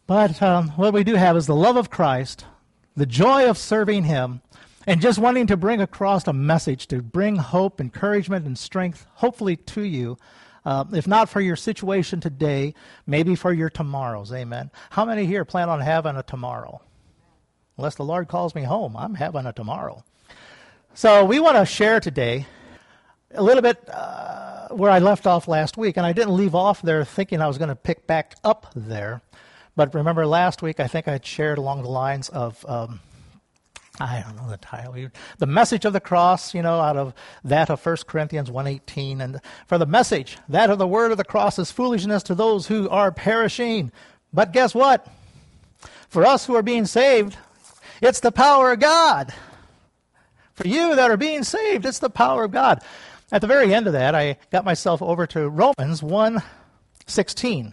But what we do have is the love of Christ, the joy of serving Him, and just wanting to bring across a message to bring hope, encouragement, and strength, hopefully to you, if not for your situation today, maybe for your tomorrows. Amen. How many here plan on having a tomorrow? Unless the Lord calls me home, I'm having a tomorrow. So we want to share today a little bit where I left off last week, and I didn't leave off there thinking I was going to pick back up there. But remember last week, I think I had shared along the lines of, I don't know the title, the message of the cross, out of that of 1 Corinthians 1:18. And for the message, that of the word of the cross is foolishness to those who are perishing. But guess what? For us who are being saved, it's the power of God. For you that are being saved, it's the power of God. At the very end of that, I got myself over to Romans 1:16.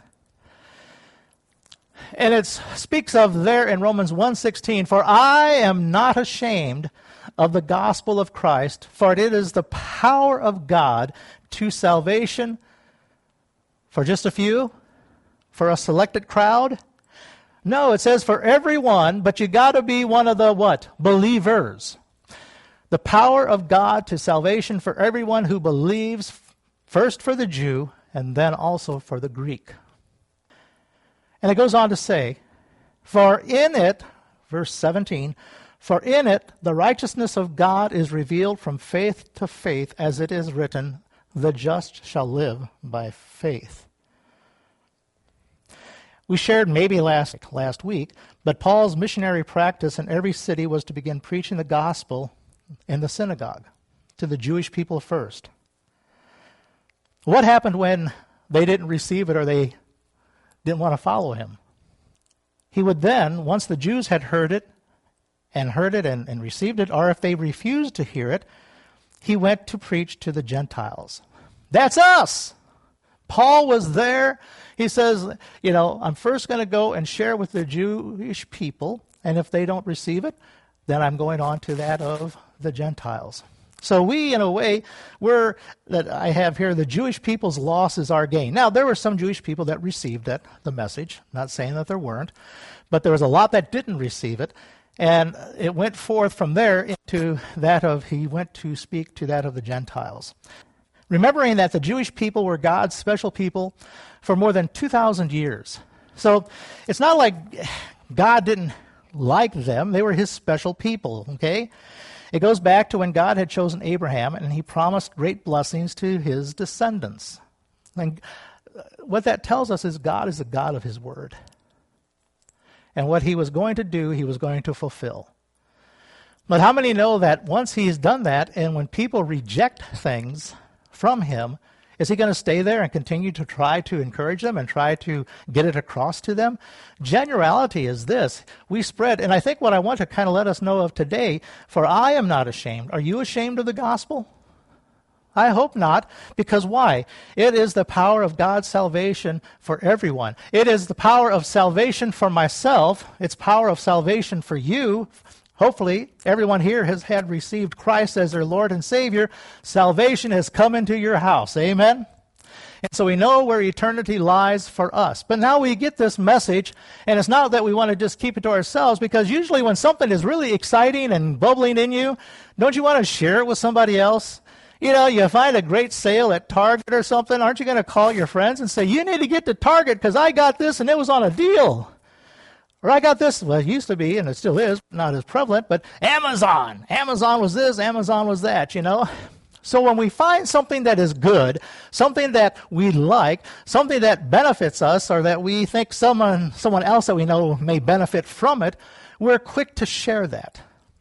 And it speaks of there in Romans 1:16, for I am not ashamed of the gospel of Christ, for it is the power of God to salvation for just a few, for a selected crowd. No, it says for everyone, but you got to be one of the what? Believers. The power of God to salvation for everyone who believes, first for the Jew and then also for the Greek. And it goes on to say, for in it, verse 17, for in it the righteousness of God is revealed from faith to faith, as it is written, the just shall live by faith. We shared maybe last week, but Paul's missionary practice in every city was to begin preaching the gospel in the synagogue, to the Jewish people first. What happened when they didn't receive it or they didn't want to follow him? He would then, once the Jews had heard it and received it, or if they refused to hear it, he went to preach to the Gentiles. That's us! Paul was there. He says, I'm first going to go and share with the Jewish people, and if they don't receive it, then I'm going on to that of the Gentiles. So we, in a way, I have here, the Jewish people's loss is our gain. Now, there were some Jewish people that received the message, not saying that there weren't, but there was a lot that didn't receive it, and it went forth from there into he went to speak to that of the Gentiles. Remembering that the Jewish people were God's special people for more than 2,000 years. So it's not like God didn't like them. They were his special people, okay? It goes back to when God had chosen Abraham and he promised great blessings to his descendants. And what that tells us is God is the God of his word. And what he was going to do, he was going to fulfill. But how many know that once he's done that, and when people reject things from him, is he going to stay there and continue to try to encourage them and try to get it across to them? Generality is this. We spread, and I think what I want to kind of let us know of today, for I am not ashamed. Are you ashamed of the gospel? I hope not, because why? It is the power of God's salvation for everyone. It is the power of salvation for myself. It's power of salvation for you. Hopefully, everyone here has had received Christ as their Lord and Savior. Salvation has come into your house. Amen? And so we know where eternity lies for us. But now we get this message, and it's not that we want to just keep it to ourselves, because usually when something is really exciting and bubbling in you, don't you want to share it with somebody else? You find a great sale at Target or something, aren't you going to call your friends and say, you need to get to Target because I got this and it was on a deal? Or I got this, well, it used to be, and it still is, not as prevalent, but Amazon. Amazon was this, Amazon was that, So when we find something that is good, something that we like, something that benefits us, or that we think someone else that we know may benefit from it, we're quick to share that.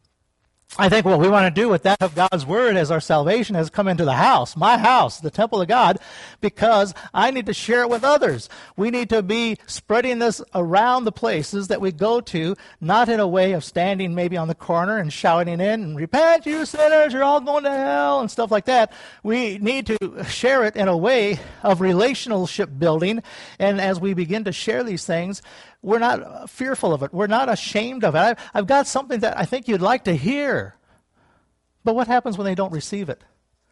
I think what we want to do with that of God's word as our salvation has come into the house, my house, the temple of God, because I need to share it with others. We need to be spreading this around the places that we go to, not in a way of standing maybe on the corner and shouting in and repent, you sinners, you're all going to hell and stuff like that. We need to share it in a way of relationship building, and as we begin to share these things, we're not fearful of it. We're not ashamed of it. I've got something that I think you'd like to hear. But what happens when they don't receive it?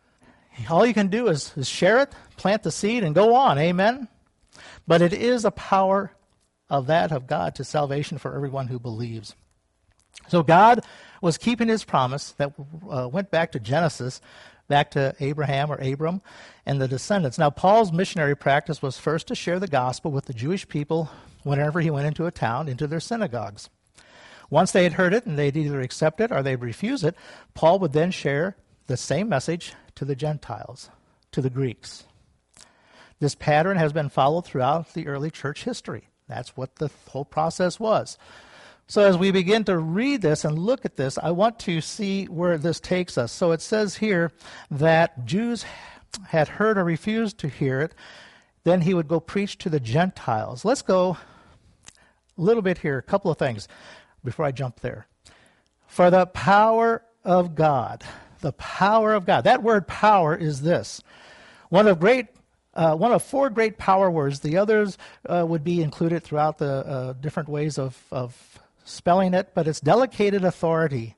All you can do is share it, plant the seed, and go on. Amen? But it is a power of that of God to salvation for everyone who believes. So God was keeping his promise that went back to Genesis, back to Abraham or Abram and the descendants. Now, Paul's missionary practice was first to share the gospel with the Jewish people whenever he went into a town, into their synagogues. Once they had heard it and they'd either accept it or they'd refuse it, Paul would then share the same message to the Gentiles, to the Greeks. This pattern has been followed throughout the early church history. That's what the whole process was. So as we begin to read this and look at this, I want to see where this takes us. So it says here that Jews had heard or refused to hear it. Then he would go preach to the Gentiles. Let's go a little bit here, a couple of things before I jump there. For the power of God. The power of God. That word power is this. One of four great power words. The others would be included throughout the different ways of spelling it, but it's delegated authority.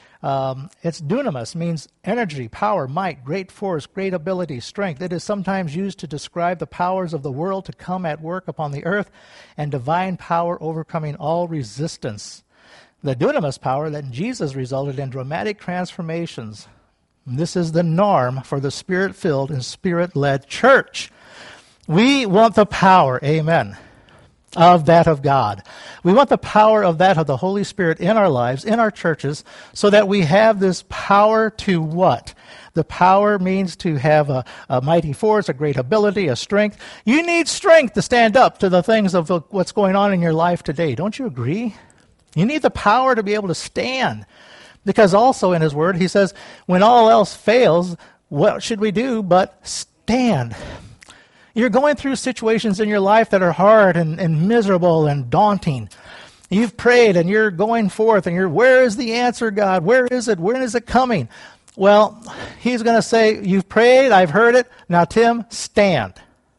It's dunamis, means energy, power, might, great force, great ability, strength. It is sometimes used to describe the powers of the world to come at work upon the earth and divine power overcoming all resistance. The dunamis power that in Jesus resulted in dramatic transformations. This is the norm for the Spirit-filled and Spirit-led church. We want the power, amen, of that of God. We want the power of that of the Holy Spirit in our lives, in our churches, so that we have this power to what? The power means to have a mighty force, a great ability, a strength. You need strength to stand up to the things of what's going on in your life today. Don't you agree? You need the power to be able to stand. Because also in his word, he says, when all else fails, what should we do but stand? You're going through situations in your life that are hard and miserable and daunting. You've prayed and you're going forth and where is the answer, God? Where is it? When is it coming? Well, he's going to say, you've prayed, I've heard it. Now, Tim, stand.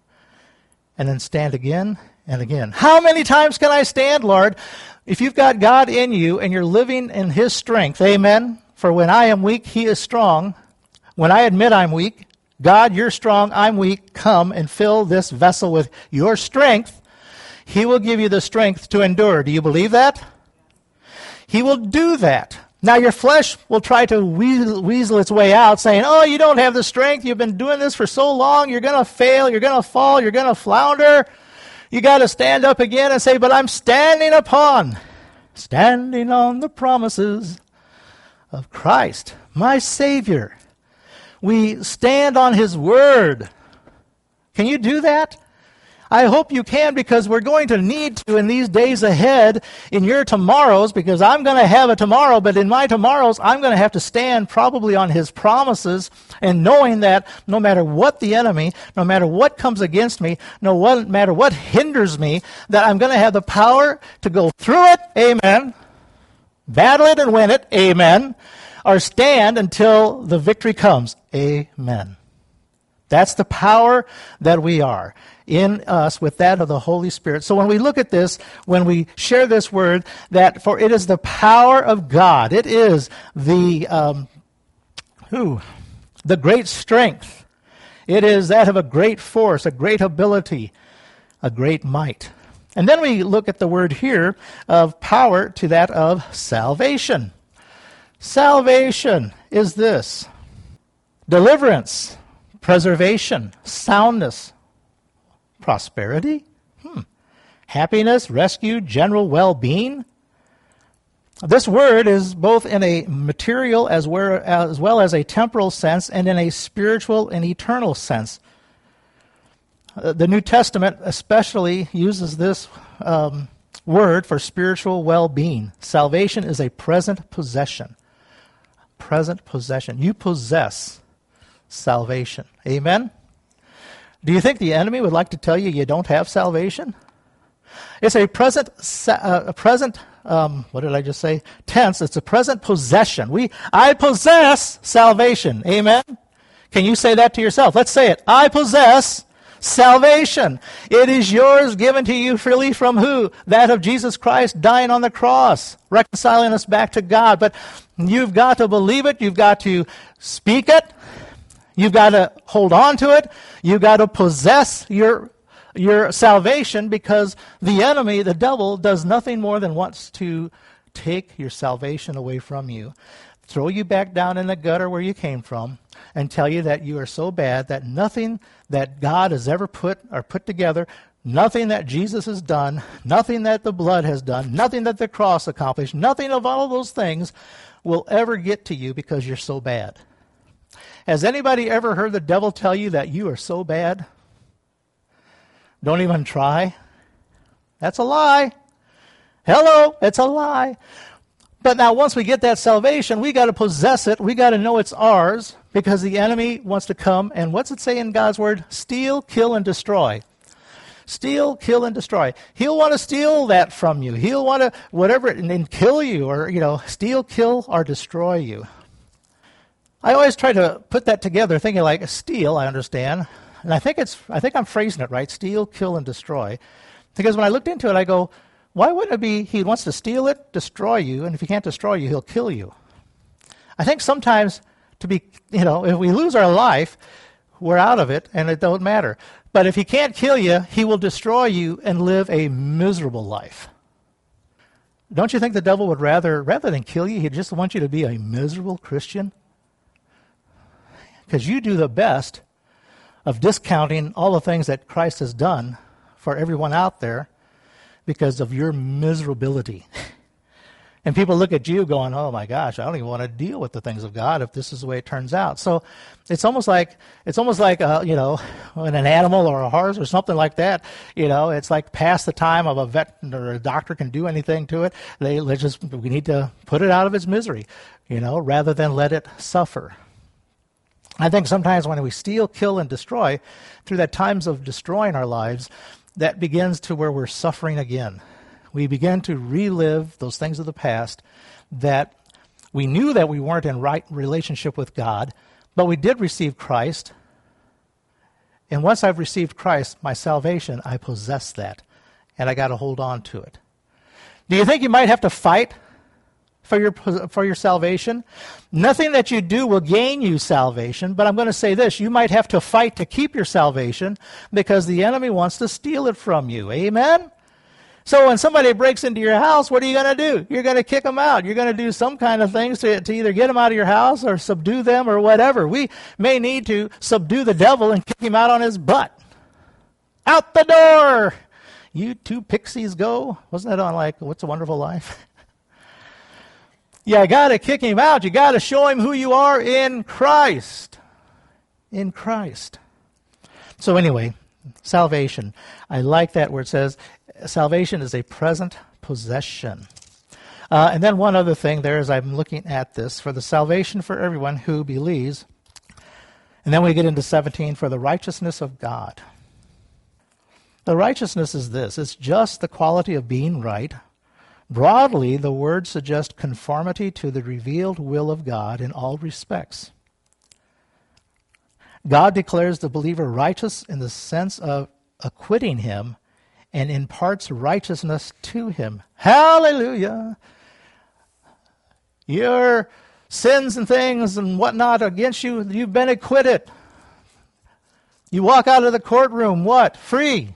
And then stand again and again. How many times can I stand, Lord? If you've got God in you and you're living in his strength, amen. For when I am weak, he is strong. When I admit I'm weak, God, you're strong, I'm weak. Come and fill this vessel with your strength. He will give you the strength to endure. Do you believe that? He will do that. Now your flesh will try to weasel its way out saying, oh, you don't have the strength. You've been doing this for so long. You're going to fail. You're going to fall. You're going to flounder. You got to stand up again and say, but I'm standing on the promises of Christ, my Savior. We stand on his word. Can you do that? I hope you can, because we're going to need to in these days ahead, in your tomorrows, because I'm going to have a tomorrow, but in my tomorrows, I'm going to have to stand probably on his promises and knowing that no matter what the enemy, no matter what comes against me, no matter what hinders me, that I'm going to have the power to go through it, amen, battle it and win it, amen, or stand until the victory comes, amen. That's the power that we are in us with that of the Holy Spirit. So when we look at this, when we share this word, that for it is the power of God. It is the great strength. It is that of a great force, a great ability, a great might. And then we look at the word here of power to that of salvation. Salvation is this: deliverance, preservation, soundness, prosperity, happiness, rescue, general well-being. This word is both in a material as well as a temporal sense and in a spiritual and eternal sense. The New Testament especially uses this word for spiritual well-being. Salvation is a present possession. Present possession. You possess salvation. Amen? Do you think the enemy would like to tell you don't have salvation? It's a present what did I just say? Tense. It's a present possession. I possess salvation. Amen? Can you say that to yourself? Let's say it. I possess salvation. It is yours, given to you freely from who? That of Jesus Christ dying on the cross, reconciling us back to God. But you've got to believe it. You've got to speak it. You've got to hold on to it. You've got to possess your your salvation, because the enemy, the devil, does nothing more than wants to take your salvation away from you, throw you back down in the gutter where you came from, and tell you that you are so bad that nothing that God has ever put together, nothing that Jesus has done, nothing that the blood has done, nothing that the cross accomplished, nothing of all of those things will ever get to you because you're so bad. Has anybody ever heard the devil tell you that you are so bad? Don't even try. That's a lie. Hello, it's a lie. But now once we get that salvation, we got to possess it. We got to know it's ours, because the enemy wants to come and, what's it say in God's word? Steal, kill, and destroy. Steal, kill, and destroy. He'll want to steal that from you. He'll want to whatever and kill you, or steal, kill, or destroy you. I always try to put that together, thinking like steal, I understand. And I think I'm phrasing it right, steal, kill, and destroy. Because when I looked into it, I go, why wouldn't it be he wants to steal it, destroy you, and if he can't destroy you, he'll kill you? I think sometimes if we lose our life, we're out of it, and it don't matter. But if he can't kill you, he will destroy you and live a miserable life. Don't you think the devil would rather than kill you, he'd just want you to be a miserable Christian? Because you do the best of discounting all the things that Christ has done for everyone out there because of your miserability. And people look at you going, oh my gosh, I don't even want to deal with the things of God if this is the way it turns out. So it's almost like when an animal or a horse or something like that, it's like past the time of a vet or a doctor can do anything to it. We need to put it out of its misery, rather than let it suffer. I think sometimes when we steal, kill, and destroy, through that times of destroying our lives, that begins to where we're suffering again. We begin to relive those things of the past that we knew that we weren't in right relationship with God, but we did receive Christ. And once I've received Christ, my salvation, I possess that, and I got to hold on to it. Do you think you might have to fight for your salvation? Nothing that you do will gain you salvation, but I'm going to say this, you might have to fight to keep your salvation because the enemy wants to steal it from you. Amen? So when somebody breaks into your house, what are you going to do? You're going to kick them out. You're going to do some kind of things to either get them out of your house or subdue them or whatever. We may need to subdue the devil and kick him out on his butt. Out the door! You two pixies go. Wasn't that on What's a Wonderful Life? You got to kick him out. You got to show him who you are in Christ. In Christ. So anyway, salvation. I like that where it says salvation is a present possession. And then one other thing there as I'm looking at this, for the salvation for everyone who believes. And then we get into 17, for the righteousness of God. The righteousness is this. It's just the quality of being right. Broadly, the word suggests conformity to the revealed will of God in all respects. God declares the believer righteous in the sense of acquitting him and imparts righteousness to him. Hallelujah! Your sins and things and whatnot against you, you've been acquitted. You walk out of the courtroom, what? Free.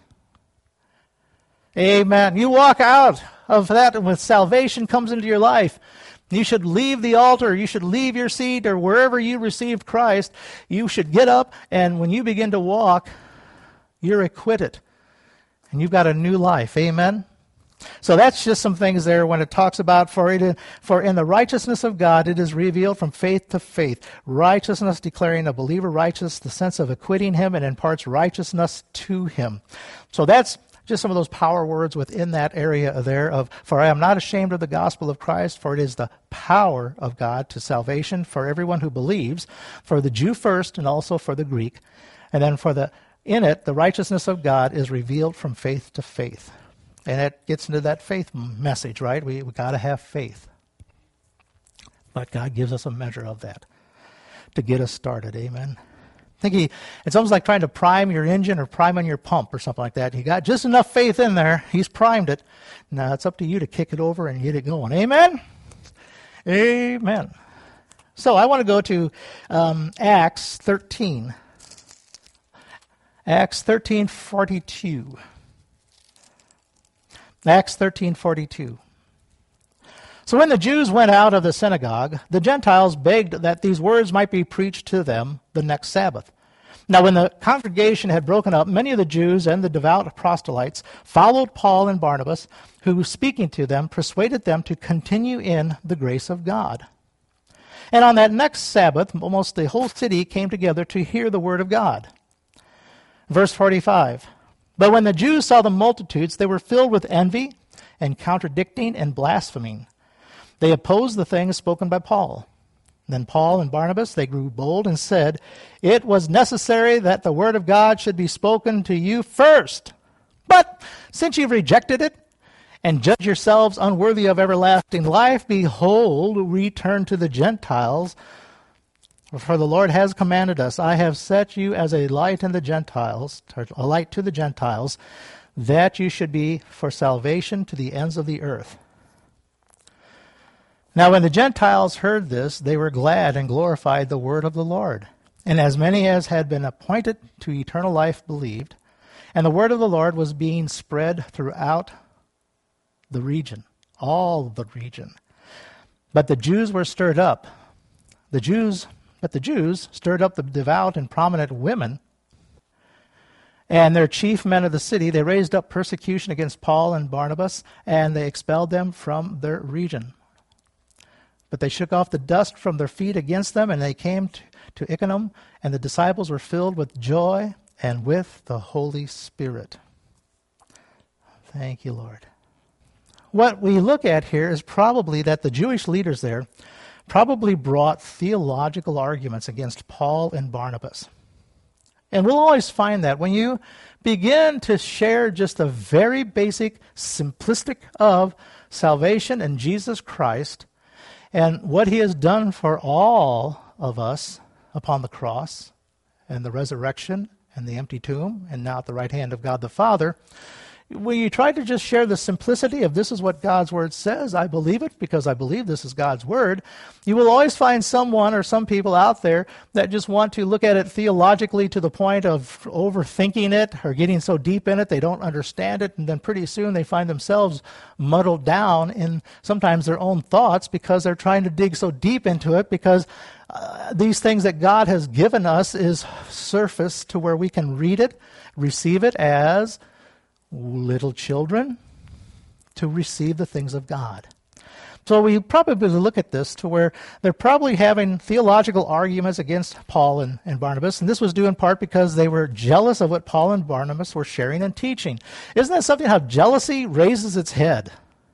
Amen. You walk out of that when salvation comes into your life. You should leave the altar. You should leave your seat or wherever you received Christ. You should get up, and when you begin to walk, you're acquitted. And you've got a new life. Amen? So that's just some things there when it talks about, for in the righteousness of God it is revealed from faith to faith. Righteousness, declaring a believer righteous, the sense of acquitting him and imparts righteousness to him. So that's just some of those power words within that area there of, for I am not ashamed of the gospel of Christ, for it is the power of God to salvation for everyone who believes, for the Jew first and also for the Greek. And then in it, the righteousness of God is revealed from faith to faith. And it gets into that faith message, right? We got to have faith. But God gives us a measure of that to get us started. Amen. It's almost like trying to prime your engine or prime on your pump or something like that. You got just enough faith in there. He's primed it. Now it's up to you to kick it over and get it going. Amen? Amen. So I want to go to Acts 13. Acts 13:42. Acts 13:42. So when the Jews went out of the synagogue, the Gentiles begged that these words might be preached to them the next Sabbath. Now when the congregation had broken up, many of the Jews and the devout proselytes followed Paul and Barnabas, who, speaking to them, persuaded them to continue in the grace of God. And on that next Sabbath, almost the whole city came together to hear the word of God. Verse 45. But when the Jews saw the multitudes, they were filled with envy and contradicting and blaspheming. They opposed the things spoken by Paul. Then Paul and Barnabas, they grew bold and said, "It was necessary that the word of God should be spoken to you first. But since you've rejected it and judge yourselves unworthy of everlasting life, behold, we turn to the Gentiles. For the Lord has commanded us, I have set you as a light in the Gentiles, a light to the Gentiles, that you should be for salvation to the ends of the earth." Now when the Gentiles heard this, they were glad and glorified the word of the Lord. And as many as had been appointed to eternal life believed. And the word of the Lord was being spread throughout the region, all the region. But the Jews were stirred up. The Jews stirred up the devout and prominent women and their chief men of the city. They raised up persecution against Paul and Barnabas, and they expelled them from their region. But they shook off the dust from their feet against them, and they came to Iconium, and the disciples were filled with joy and with the Holy Spirit. Thank you, Lord. What we look at here is probably that the Jewish leaders there probably brought theological arguments against Paul and Barnabas. And we'll always find that when you begin to share just the very basic, simplistic of salvation in Jesus Christ, and what he has done for all of us upon the cross and the resurrection and the empty tomb and now at the right hand of God the Father, when you try to just share the simplicity of this is what God's word says, I believe it because I believe this is God's word, you will always find someone or some people out there that just want to look at it theologically to the point of overthinking it or getting so deep in it they don't understand it, and then pretty soon they find themselves muddled down in sometimes their own thoughts because they're trying to dig so deep into it because these things that God has given us is surface to where we can read it, receive it as little children to receive the things of God. So we probably look at this to where they're probably having theological arguments against Paul and Barnabas, and this was due in part because they were jealous of what Paul and Barnabas were sharing and teaching. Isn't that something how jealousy raises its head?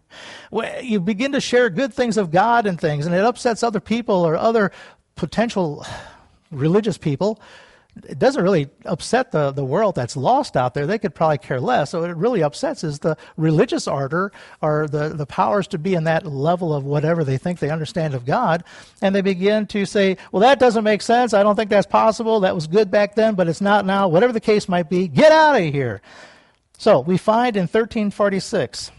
When you begin to share good things of God and things, and it upsets other people or other potential religious people, it doesn't really upset the world that's lost out there. They could probably care less. So what it really upsets is the religious ardor or the powers to be in that level of whatever they think they understand of God. And they begin to say, well, that doesn't make sense. I don't think that's possible. That was good back then, but it's not now. Whatever the case might be, get out of here. So we find in 1346,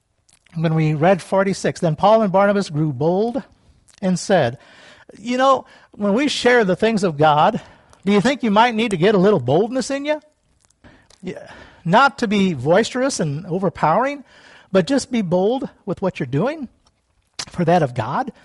when we read 46, then Paul and Barnabas grew bold and said, you know, when we share the things of God, do you think you might need to get a little boldness in you? Yeah. Not to be boisterous and overpowering, but just be bold with what you're doing for that of God.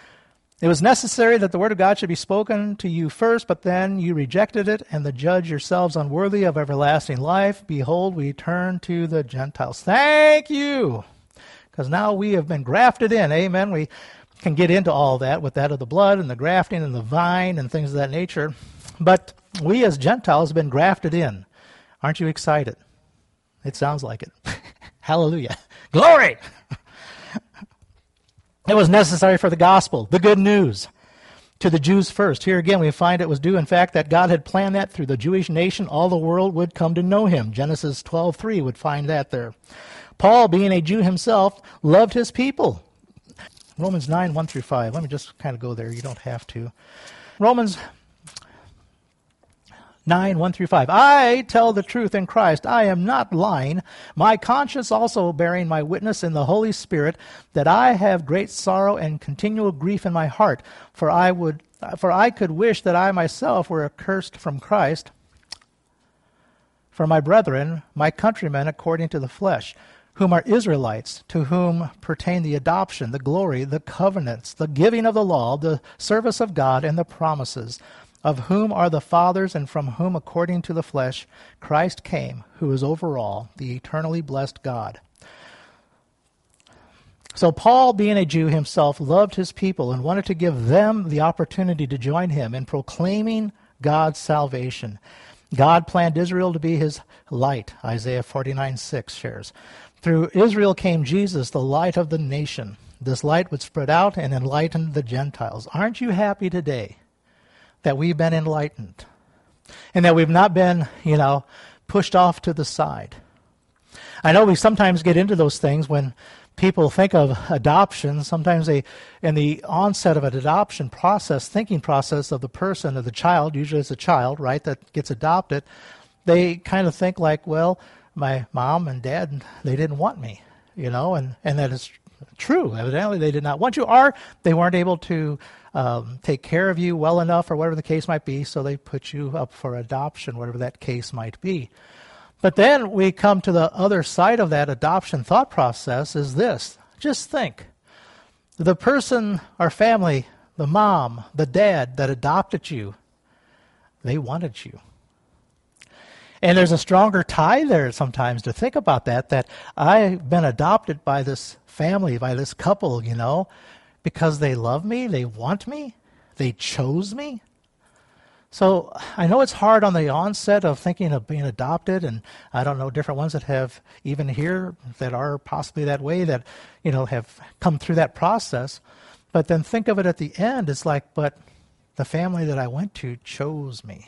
It was necessary that the word of God should be spoken to you first, but then you rejected it, and the judge yourselves unworthy of everlasting life. Behold, we turn to the Gentiles. Thank you, because now we have been grafted in. Amen. We can get into all that with that of the blood and the grafting and the vine and things of that nature. But we as Gentiles have been grafted in. Aren't you excited? It sounds like it. Hallelujah. Glory! It was necessary for the gospel, the good news, to the Jews first. Here again we find it was due, in fact, that God had planned that through the Jewish nation, all the world would come to know him. Genesis 12:3 would find that there. Paul, being a Jew himself, loved his people. Romans 9:1-5. Let me just kind of go there. You don't have to. Romans 9:1-5. I tell the truth in Christ. I am not lying. My conscience also bearing my witness in the Holy Spirit that I have great sorrow and continual grief in my heart. For I could wish that I myself were accursed from Christ, for my brethren, my countrymen according to the flesh, whom are Israelites, to whom pertain the adoption, the glory, the covenants, the giving of the law, the service of God, and the promises, of whom are the fathers, and from whom, according to the flesh, Christ came, who is over all, the eternally blessed God. So Paul, being a Jew himself, loved his people and wanted to give them the opportunity to join him in proclaiming God's salvation. God planned Israel to be his light, Isaiah 49:6 shares. Through Israel came Jesus, the light of the nation. This light would spread out and enlighten the Gentiles. Aren't you happy today that we've been enlightened and that we've not been, pushed off to the side? I know we sometimes get into those things when people think of adoption. Sometimes in the onset of an adoption process, thinking process of the person, of the child, usually it's a child, right, that gets adopted, they kind of think like, well, my mom and dad, they didn't want me, and that is true. Evidently, they did not want you, or they weren't able to take care of you well enough, or whatever the case might be, so they put you up for adoption, whatever that case might be. But then we come to the other side of that adoption thought process is this. Just think. The person or family, the mom, the dad that adopted you, they wanted you. And there's a stronger tie there sometimes to think about that I've been adopted by this family, by this couple, because they love me, they want me, they chose me. So I know it's hard on the onset of thinking of being adopted, and I don't know, different ones that have even here that are possibly that way that, have come through that process. But then think of it at the end, it's like, but the family that I went to chose me.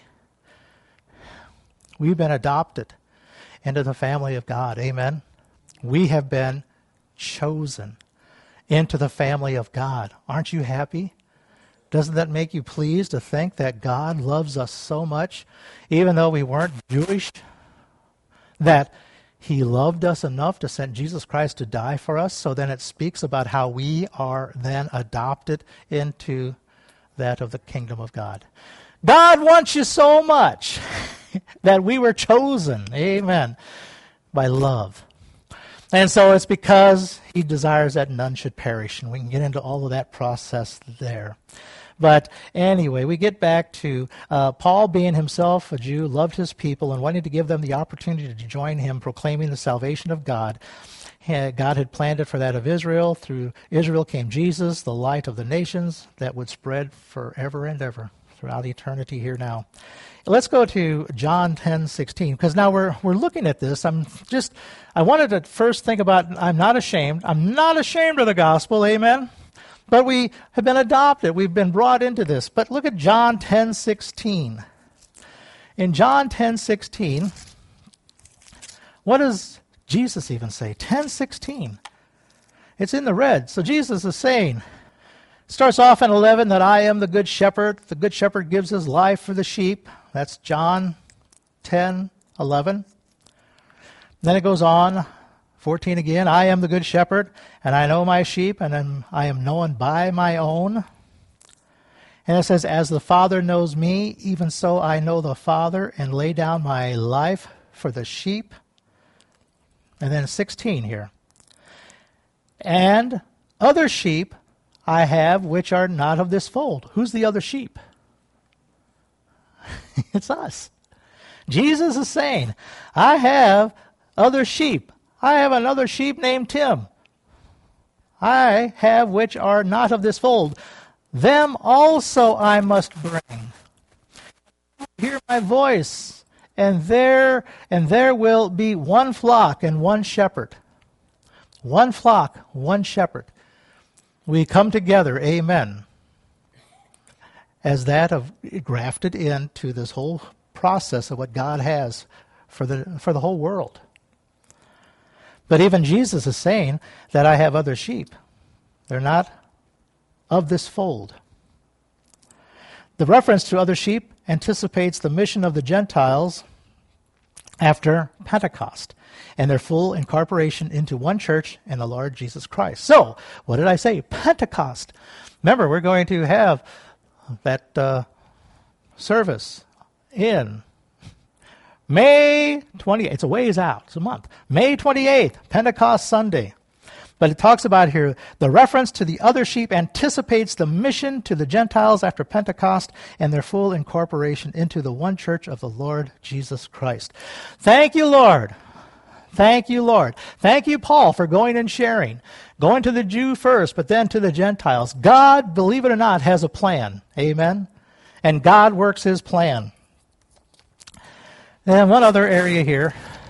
We've been adopted into the family of God. Amen. We have been chosen into the family of God. Aren't you happy? Doesn't that make you pleased to think that God loves us so much, even though we weren't Jewish, that he loved us enough to send Jesus Christ to die for us? So then it speaks about how we are then adopted into that of the kingdom of God. God wants you so much that we were chosen, amen, by love. And so it's because he desires that none should perish, and we can get into all of that process there. But anyway, we get back to Paul, being himself a Jew, loved his people and wanted to give them the opportunity to join him proclaiming the salvation of God. God had planned it for that of Israel. Through Israel came Jesus, the light of the nations that would spread forever and ever throughout eternity here now. Let's go to John 10:16, because now we're looking at this. I wanted to first think about, I'm not ashamed. I'm not ashamed of the gospel, amen? But we have been adopted. We've been brought into this. But look at John 10:16. In John 10:16, what does Jesus even say? 10:16. It's in the red. So Jesus is saying, starts off in 11, that I am the good shepherd. The good shepherd gives his life for the sheep. That's John 10:11. Then it goes on, 14 again, I am the good shepherd, and I know my sheep, and I am known by my own. And it says, as the Father knows me, even so I know the Father, and lay down my life for the sheep. And then 16 here. And other sheep I have which are not of this fold. Who's the other sheep? It's us. Jesus is saying, I have other sheep. I have another sheep named Tim. I have which are not of this fold. Them also I must bring. Hear my voice, and there will be one flock and one shepherd. One flock, one shepherd. We come together, amen, as that of grafted into this whole process of what God has for the whole world. But even Jesus is saying that I have other sheep. They're not of this fold. The reference to other sheep anticipates the mission of the Gentiles after Pentecost and their full incorporation into one church and the Lord Jesus Christ. So, what did I say? Pentecost. Remember, we're going to have that service in May 28th, it's a ways out, it's a month. May 28th, Pentecost Sunday. But it talks about here, the reference to the other sheep anticipates the mission to the Gentiles after Pentecost and their full incorporation into the one church of the Lord Jesus Christ. Thank you, Lord. Thank you, Lord. Thank you, Paul, for going and sharing. Going to the Jew first, but then to the Gentiles. God, believe it or not, has a plan. Amen? And God works his plan. And one other area here.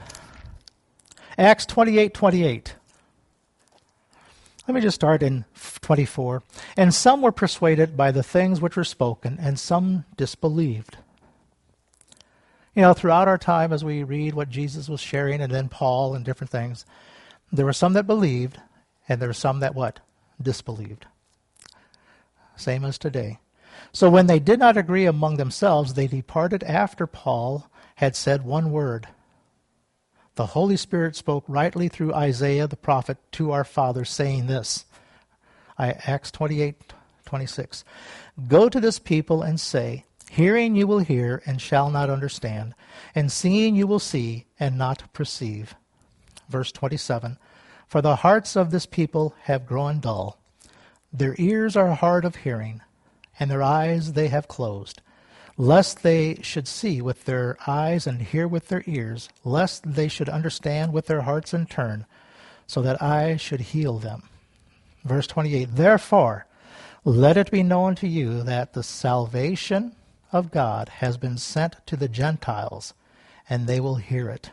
Acts 28:28. Let me just start in 24. And some were persuaded by the things which were spoken, and some disbelieved. You know, throughout our time as we read what Jesus was sharing, and then Paul and different things, there were some that believed, and there were some that what? Disbelieved. Same as today. So when they did not agree among themselves, they departed after Paul had said one word. The Holy Spirit spoke rightly through Isaiah the prophet to our fathers, saying this, Acts 28:26. Go to this people and say, hearing you will hear and shall not understand, and seeing you will see and not perceive. Verse 27. For the hearts of this people have grown dull. Their ears are hard of hearing, and their eyes they have closed, lest they should see with their eyes and hear with their ears, lest they should understand with their hearts and turn, so that I should heal them. Verse 28, therefore, let it be known to you that the salvation of God has been sent to the Gentiles, and they will hear it.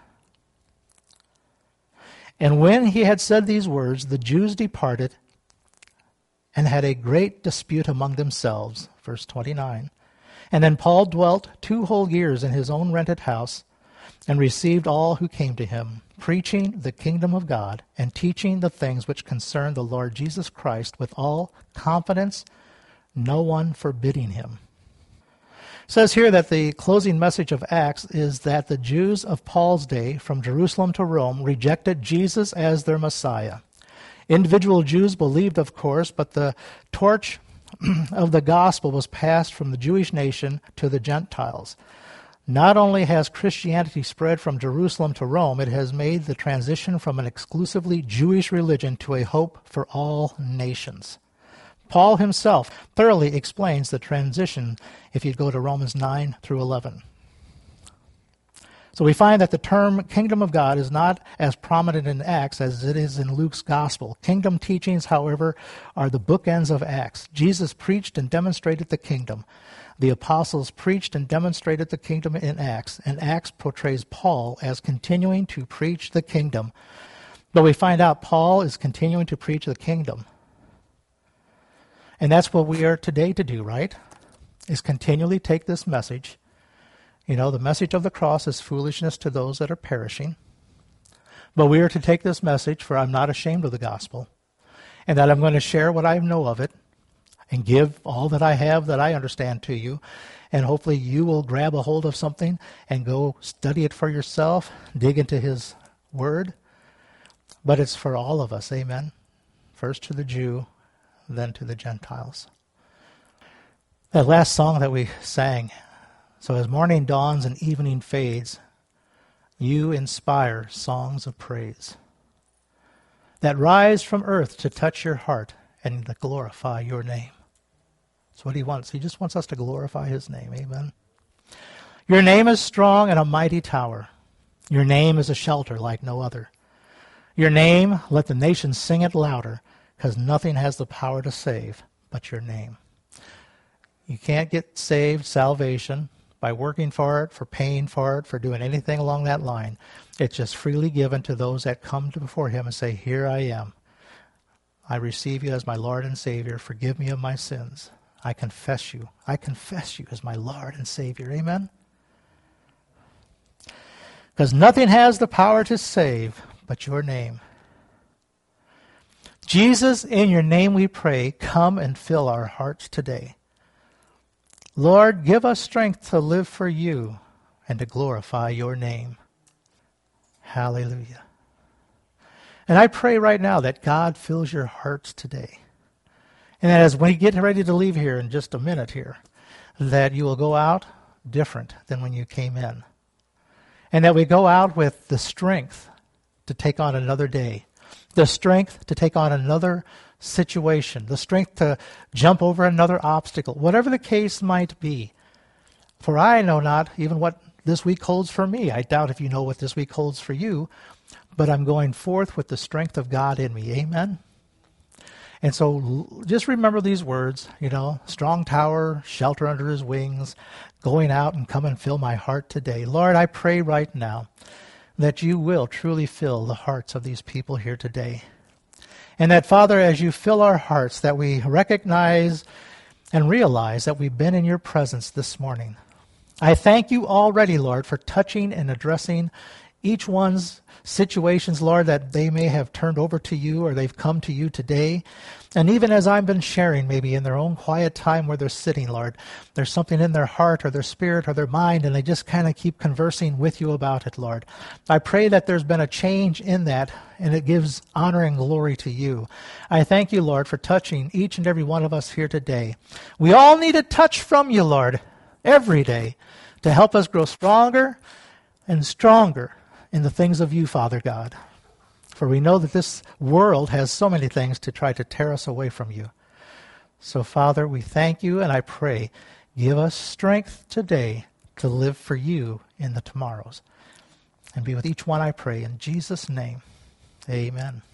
And when he had said these words, the Jews departed and had a great dispute among themselves. Verse 29. And then Paul dwelt 2 whole years in his own rented house, and received all who came to him, preaching the kingdom of God, and teaching the things which concern the Lord Jesus Christ with all confidence, no one forbidding him. It says here that the closing message of Acts is that the Jews of Paul's day, from Jerusalem to Rome, rejected Jesus as their Messiah. Individual Jews believed, of course, but the torch of the gospel was passed from the Jewish nation to the Gentiles. Not only has Christianity spread from Jerusalem to Rome, it has made the transition from an exclusively Jewish religion to a hope for all nations. Paul himself thoroughly explains the transition if you go to Romans 9 through 11. So we find that the term kingdom of God is not as prominent in Acts as it is in Luke's gospel. Kingdom teachings, however, are the bookends of Acts. Jesus preached and demonstrated the kingdom. The apostles preached and demonstrated the kingdom in Acts, and Acts portrays Paul as continuing to preach the kingdom. But we find out Paul is continuing to preach the kingdom. And that's what we are today to do, right? Is continually take this message. You know, the message of the cross is foolishness to those that are perishing. But we are to take this message, for I'm not ashamed of the gospel, and that I'm going to share what I know of it and give all that I have that I understand to you. And hopefully you will grab a hold of something and go study it for yourself, dig into his word. But it's for all of us, amen? First to the Jew, then to the Gentiles. That last song that we sang, so as morning dawns and evening fades, you inspire songs of praise that rise from earth to touch your heart and to glorify your name. That's what he wants. He just wants us to glorify his name. Amen. Your name is strong and a mighty tower. Your name is a shelter like no other. Your name, let the nations sing it louder, because nothing has the power to save but your name. You can't get saved, salvation, by working for it, for paying for it, for doing anything along that line. It's just freely given to those that come before him and say, here I am. I receive you as my Lord and Savior. Forgive me of my sins. I confess you. I confess you as my Lord and Savior. Amen? Because nothing has the power to save but your name. Jesus, in your name we pray, come and fill our hearts today. Lord, give us strength to live for you and to glorify your name. Hallelujah. And I pray right now that God fills your hearts today. And that as we get ready to leave here in just a minute here, that you will go out different than when you came in. and that we go out with the strength to take on another day, the strength to take on another situation, the strength to jump over another obstacle, whatever the case might be. For I know not even what this week holds for me. I doubt if you know what this week holds for you, but I'm going forth with the strength of God in me. Amen? And so just remember these words, strong tower, shelter under his wings, going out and come and fill my heart today. Lord, I pray right now that you will truly fill the hearts of these people here today. And that, Father, as you fill our hearts, that we recognize and realize that we've been in your presence this morning. I thank you already, Lord, for touching and addressing each one's situations, Lord, that they may have turned over to you or they've come to you today. And even as I've been sharing, maybe in their own quiet time where they're sitting, Lord, there's something in their heart or their spirit or their mind, and they just kind of keep conversing with you about it, Lord. I pray that there's been a change in that, and it gives honor and glory to you. I thank you, Lord, for touching each and every one of us here today. We all need a touch from you, Lord, every day to help us grow stronger and stronger in the things of you, Father God. For we know that this world has so many things to try to tear us away from you. So, Father, we thank you, and I pray, give us strength today to live for you in the tomorrows. And be with each one, I pray, in Jesus' name. Amen.